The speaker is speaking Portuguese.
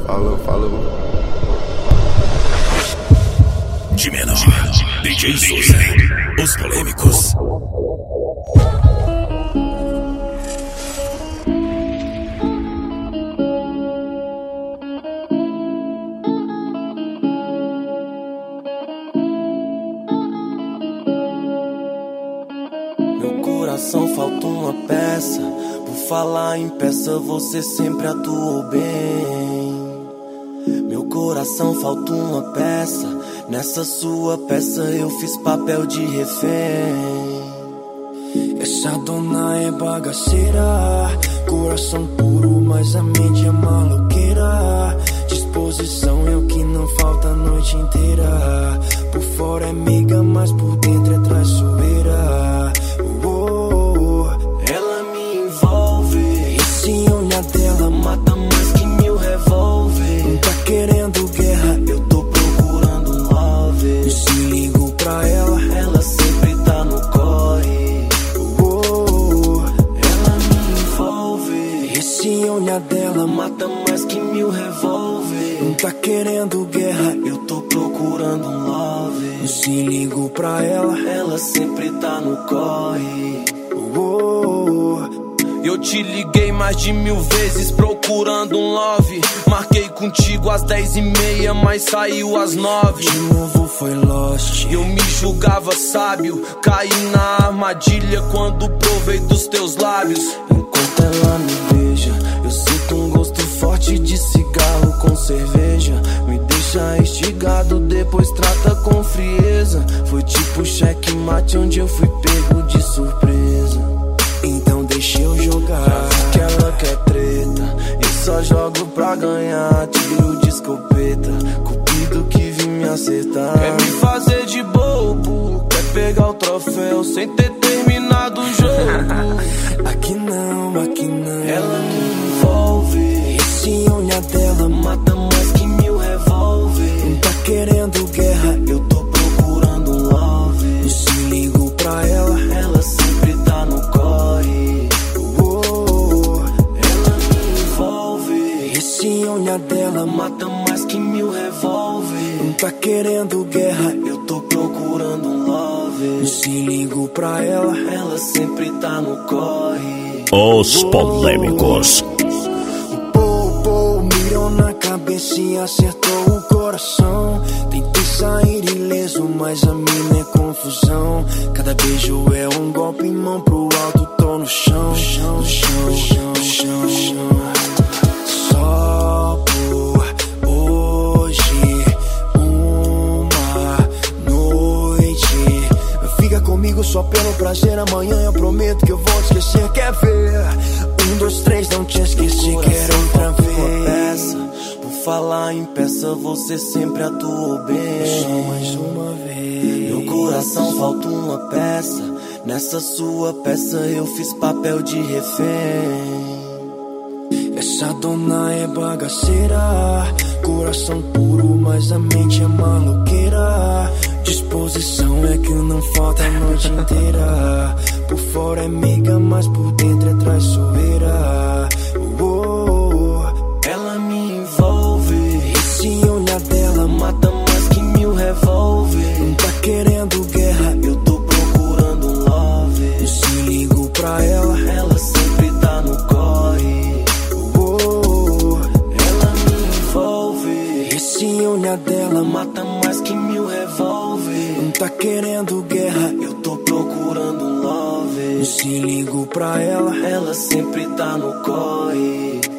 Falou. De menor, DJ Souza, os polêmicos. Meu coração falta uma peça. Por falar em peça, você sempre atuou bem. Meu coração falta uma peça. Nessa sua peça eu fiz papel de refém. Essa dona é bagaceira, coração puro, mas a mente é maloqueira. Disposição é o que não falta a noite inteira. Por fora é meiga, mas por dentro é traiçoeira. Ela me envolve, esse olhar dela mata mais que 1000 revólver. Não tá querendo guerra, eu tô procurando um love. Eu se ligo pra ela, ela sempre tá no corre. Ela me envolve, esse olhar dela mata mais que 1000 revólver. Não tá querendo guerra, eu tô procurando um love. Eu se ligo pra ela, ela sempre tá no corre. Eu te liguei mais de 1000 vezes procurando um love. Marquei contigo às 10h30, mas saiu às 9. De novo foi lost. Eu me julgava sábio, caí na armadilha quando provei dos teus lábios. Enquanto ela me beija, eu sinto um gosto forte de cigarro com cerveja. Me deixa instigado, depois trata com frieza. Foi tipo checkmate onde eu fui pego de surpresa. Então deixa eu jogar, que ela quer treta. Eu só jogo pra ganhar, tiro de escopeta. Cupido que vim me acertar. Quer me fazer de bobo, quer pegar o troféu sem ter terminado o jogo. Aqui não, aqui não. Ela me envolve, esse olhar dela mata mais que 1000 revólver. Não tá querendo guerra, eu tô procurando um love. Eu se ligo pra ela, ela sempre tá no corre. Ela me envolve, esse olhar dela mata mais que 1000 revólver. Não tá querendo guerra, eu tô procurando um love. Eu se ligo pra ela, ela sempre tá no corre. Os polêmicos. Mirou na cabeça e acertou o coração. Tentei sair ileso, mas a mina é confusão. Cada beijo é um golpe, mão pro alto, tô no chão. Só por hoje, uma noite. Fica comigo só pelo prazer, amanhã eu prometo que eu vou te esquecer. Quer ver? 1, 2, 3, não te esqueci, quero outra vez. Por falar em peça, você sempre atuou bem. Só mais uma vez. Meu coração falta uma peça. Nessa sua peça eu fiz papel de refém. Essa dona é bagaceira, coração puro, mas a mente é maloqueira. Disposição é que não falta a noite inteira. Por fora é meiga, mas por dentro é traiçoeira. Ela me envolve, esse olhar dela mata mais que 1000 revólver. Não tá querendo guerra, eu tô procurando um love. Eu se ligo pra ela, ela sempre tá no corre. Ela me envolve, esse olhar dela mata mais que 1000 revólver. Não tá querendo guerra, eu tô procurando um love. Eu se ligo pra ela, ela sempre tá no corre.